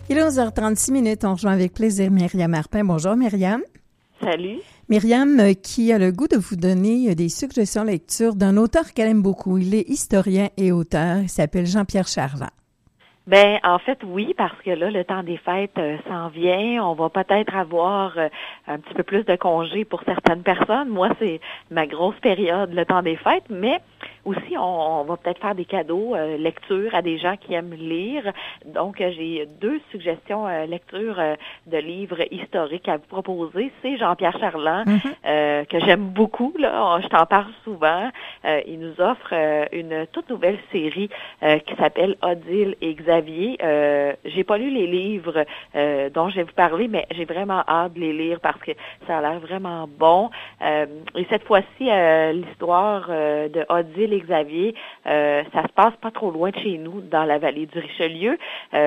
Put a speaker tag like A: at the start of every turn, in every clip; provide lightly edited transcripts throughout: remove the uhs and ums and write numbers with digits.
A: Il est 11h36, on rejoint avec plaisir Myriam Marpin. Bonjour Myriam.
B: Salut.
A: Myriam qui a le goût de vous donner des suggestions de lecture d'un auteur qu'elle aime beaucoup. Il est historien et auteur. Il s'appelle Jean-Pierre Charland.
B: Ben, en fait, oui, parce que là, le temps des fêtes s'en vient. On va peut-être avoir un petit peu plus de congés pour certaines personnes. Moi, c'est ma grosse période, le temps des fêtes, mais aussi, on va peut-être faire des cadeaux, lecture à des gens qui aiment lire. Donc, j'ai deux suggestions lecture de livres historiques à vous proposer. C'est Jean-Pierre Charland, que j'aime beaucoup, là. Je t'en parle souvent. Il nous offre une toute nouvelle série qui s'appelle Odile et Xavier. J'ai pas lu les livres dont je vais vous parler, mais j'ai vraiment hâte de les lire parce que ça a l'air vraiment bon. Et cette fois-ci, l'histoire de Odile et Xavier, ça se passe pas trop loin de chez nous, dans la vallée du Richelieu.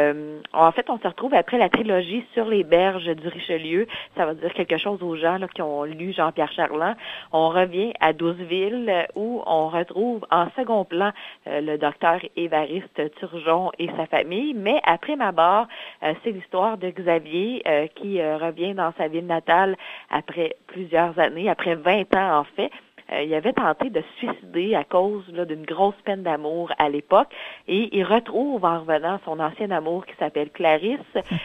B: En fait, on se retrouve après la trilogie Sur les berges du Richelieu. Ça va dire quelque chose aux gens là, qui ont lu Jean-Pierre Charland. On revient à Douzeville où on retrouve en second plan le docteur Évariste Turgeon et sa famille. Mais après ma barre, c'est l'histoire de Xavier qui revient dans sa ville natale après plusieurs années, après 20 ans en fait. Il avait tenté de se suicider à cause là, d'une grosse peine d'amour à l'époque et il retrouve en revenant son ancien amour qui s'appelle Clarisse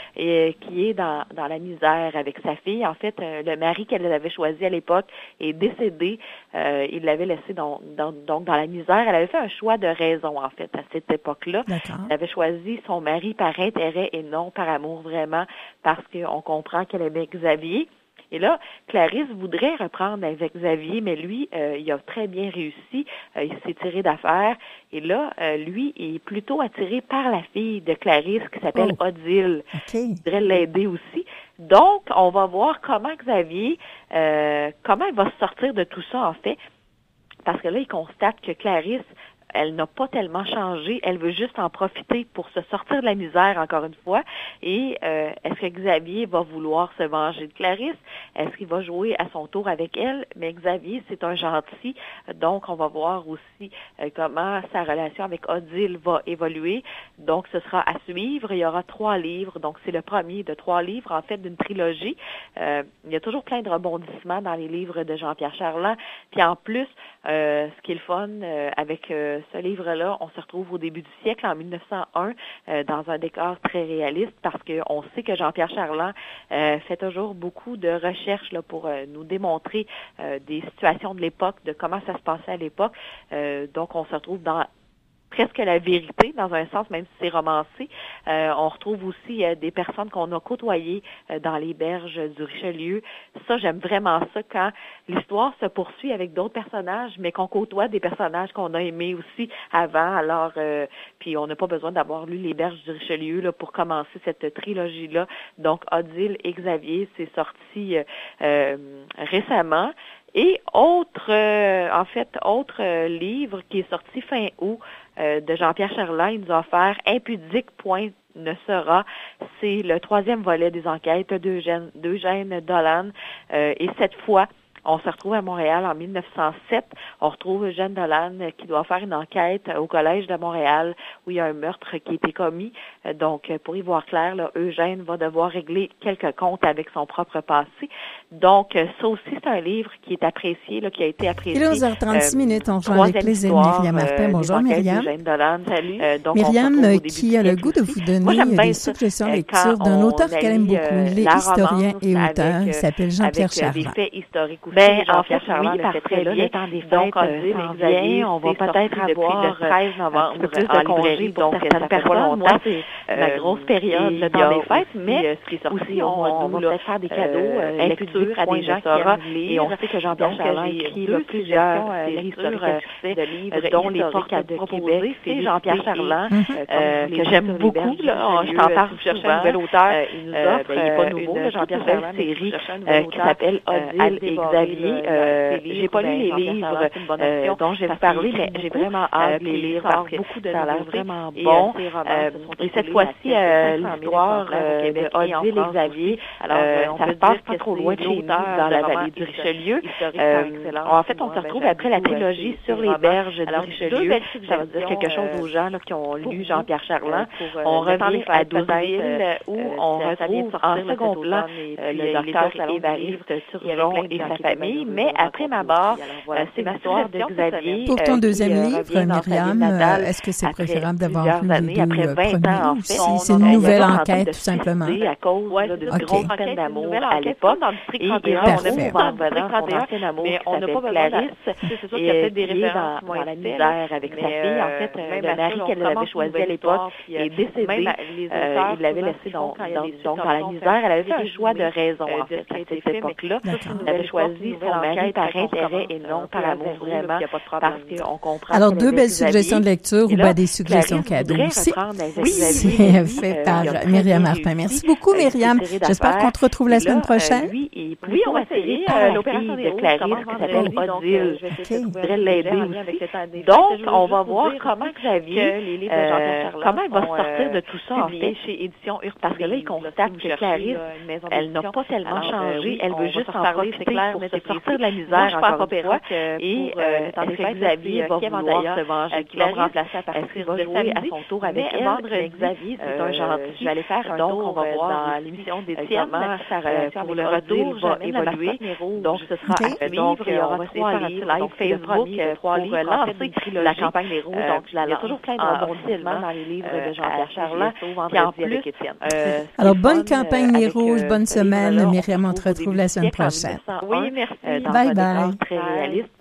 B: et qui est dans la misère avec sa fille. En fait, le mari qu'elle avait choisi à l'époque est décédé. Il l'avait laissé donc dans la misère. Elle avait fait un choix de raison en fait à cette époque-là.
A: D'accord.
B: Elle avait choisi son mari par intérêt et non par amour vraiment parce qu'on comprend qu'elle aimait Xavier. Et là, Clarisse voudrait reprendre avec Xavier, mais lui, il a très bien réussi. Il s'est tiré d'affaire. Et là, lui, il est plutôt attiré par la fille de Clarisse qui s'appelle Odile.
A: Okay.
B: Il voudrait l'aider aussi. Donc, on va voir comment Xavier, comment il va se sortir de tout ça, en fait. Parce que là, il constate que Clarisse, elle n'a pas tellement changé. Elle veut juste en profiter pour se sortir de la misère, encore une fois. Et est-ce que Xavier va vouloir se venger de Clarisse? Est-ce qu'il va jouer à son tour avec elle? Mais Xavier, c'est un gentil. Donc, on va voir aussi comment sa relation avec Odile va évoluer. Donc, ce sera à suivre. Il y aura 3 livres. Donc, c'est le premier de 3 livres, en fait, d'une trilogie. Il y a toujours plein de rebondissements dans les livres de Jean-Pierre Charland. Puis, en plus, ce qui est le fun avec ce livre-là, on se retrouve au début du siècle, en 1901, dans un décor très réaliste, parce qu'on sait que Jean-Pierre Charland fait toujours beaucoup de recherches là, pour nous démontrer des situations de l'époque, de comment ça se passait à l'époque. Donc, on se retrouve dans presque la vérité, dans un sens, même si c'est romancé. On retrouve aussi des personnes qu'on a côtoyées dans les berges du Richelieu. Ça, j'aime vraiment ça, quand l'histoire se poursuit avec d'autres personnages, mais qu'on côtoie des personnages qu'on a aimés aussi avant. Alors, puis on n'a pas besoin d'avoir lu les berges du Richelieu là, pour commencer cette trilogie-là. Donc, Odile et Xavier, c'est sorti récemment. Et autre livre qui est sorti fin août de Jean-Pierre Charland, il nous a offert Impudique point ne sera. C'est le 3e volet des enquêtes d'Eugène Dolan. Et cette fois, on se retrouve à Montréal en 1907. On retrouve Eugène Dolan qui doit faire une enquête au Collège de Montréal où il y a un meurtre qui a été commis. Donc, pour y voir clair, là, Eugène va devoir régler quelques comptes avec son propre passé. Donc, ça aussi, c'est un livre qui est apprécié, là, qui a été apprécié.
A: Il est 11h36, on rejoint avec plaisir Myriam Marpin. Bonjour Myriam.
B: Dolan. Salut. Donc,
A: Myriam qui a le goût de vous donner des suggestions de lecture d'un auteur qu'elle aime beaucoup. Il est historien et auteur. Il s'appelle Jean-Pierre Charland.
B: Des faits historiques aussi. Ben, en fait, oui, parce que là, le temps des fêtes s'en vient. On va peut-être avoir le 13 novembre plus de congés pour certaines personnes. Moi, c'est la grosse période, le temps des fêtes, mais aussi, on va peut-être faire des cadeaux, lecture à des gens qui aiment lire. Et on sait que Jean-Pierre Charland a écrit plusieurs séries historiques de livres, dont Les Portraits de Québec. C'est Jean-Pierre Charland, que j'aime beaucoup. Je t'en parle, je cherche un nouvel auteur. Il nous offre, il n'est pas nouveau, Jean-Pierre Charland, une série qui s'appelle Odile et Xavier. J'ai pas lu les livres dont je vais vous parler, mais j'ai vraiment hâte de les lire parce que ça a l'air vraiment bon. Et cette fois-ci, l'histoire de Odile et Xavier. Alors, ça se passe pas trop loin de chez nous, dans la vallée du Richelieu. En fait, on se retrouve après la trilogie sur les berges du Richelieu. Ça veut dire quelque chose aux gens là, qui ont lu Jean-Pierre Charland. On revient à Douzeville, où on retrouve en second plan le docteur Évariste Turgeon et sa famille. Mais après ma barre, c'est l'histoire de Xavier.
A: Pour ton deuxième livre, Myriam, est-ce que c'est préférable d'avoir lu les deux premiers ou si c'est une nouvelle enquête, tout simplement?
B: À cause d'une grosse peine d'amour à l'époque. Et il retrouve en venant son ancien amour qui s'appelle Clarisse. C'est sûr qu'il y a peut-être des références dans la misère avec sa fille. En fait, le mari qu'elle avait choisi à l'époque est décédé. Il l'avait laissé donc dans la misère. Elle avait fait un choix de raison, en fait, à cette époque-là. Elle avait choisi son mari par intérêt et non par amour, vraiment, parce qu'on comprend.
A: Alors, deux belles suggestions de lecture ou des suggestions cadeaux aussi. Oui, c'est fait par Myriam Martin. Merci beaucoup, Myriam. J'espère qu'on te retrouve la semaine prochaine.
B: Oui, on va essayer l'opération de Clarisse qui s'appelle Odile. Je voudrais l'aider aussi. Donc, on va voir comment Xavier, comment elle va sortir de tout ça, en fait, chez Édition Hurtubise. Parce que là, il constate que Clarisse, elle n'a pas tellement changé. Elle veut juste en profiter pour se sortir de la misère, encore une fois. Et Xavier va vouloir se venger. Qui va me remplacer à partir de jouer à son tour avec elle. Xavier, c'est un gentil. Je vais aller faire un tour, on va voir dans l'émission d'Étienne sa relation pour le retour va évoluer. Donc, ce sera à suivre. Il y aura 3 livres, live Facebook pour lancer la campagne des Roues. Donc, il y a toujours plein de rebondissements dans les livres de Jean-Pierre Charland. Puis en plus,
A: alors, bonne campagne Les Rouges, bonne semaine. Myriam, on te retrouve la semaine prochaine.
B: Oui, merci.
A: Bye bye.
B: Très réaliste.